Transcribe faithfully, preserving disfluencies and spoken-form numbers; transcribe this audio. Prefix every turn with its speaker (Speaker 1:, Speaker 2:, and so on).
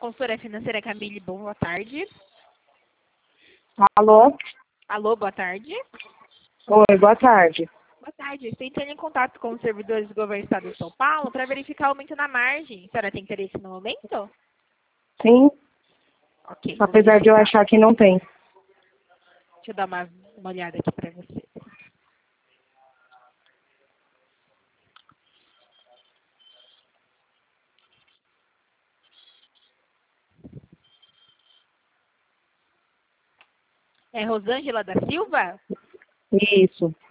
Speaker 1: Consultora financeira Camille, boa tarde.
Speaker 2: Alô?
Speaker 1: Alô, boa tarde.
Speaker 2: Oi, boa tarde.
Speaker 1: Boa tarde. Estou entrando em contato com os servidores do governo do estado de São Paulo para verificar o aumento na margem. A senhora tem interesse no aumento?
Speaker 2: Sim,
Speaker 1: Ok, vou
Speaker 2: apesar de eu
Speaker 1: verificar.
Speaker 2: achar que não tem.
Speaker 1: Deixa eu dar uma, uma olhada aqui para você. É Rosângela da Silva?
Speaker 2: Isso.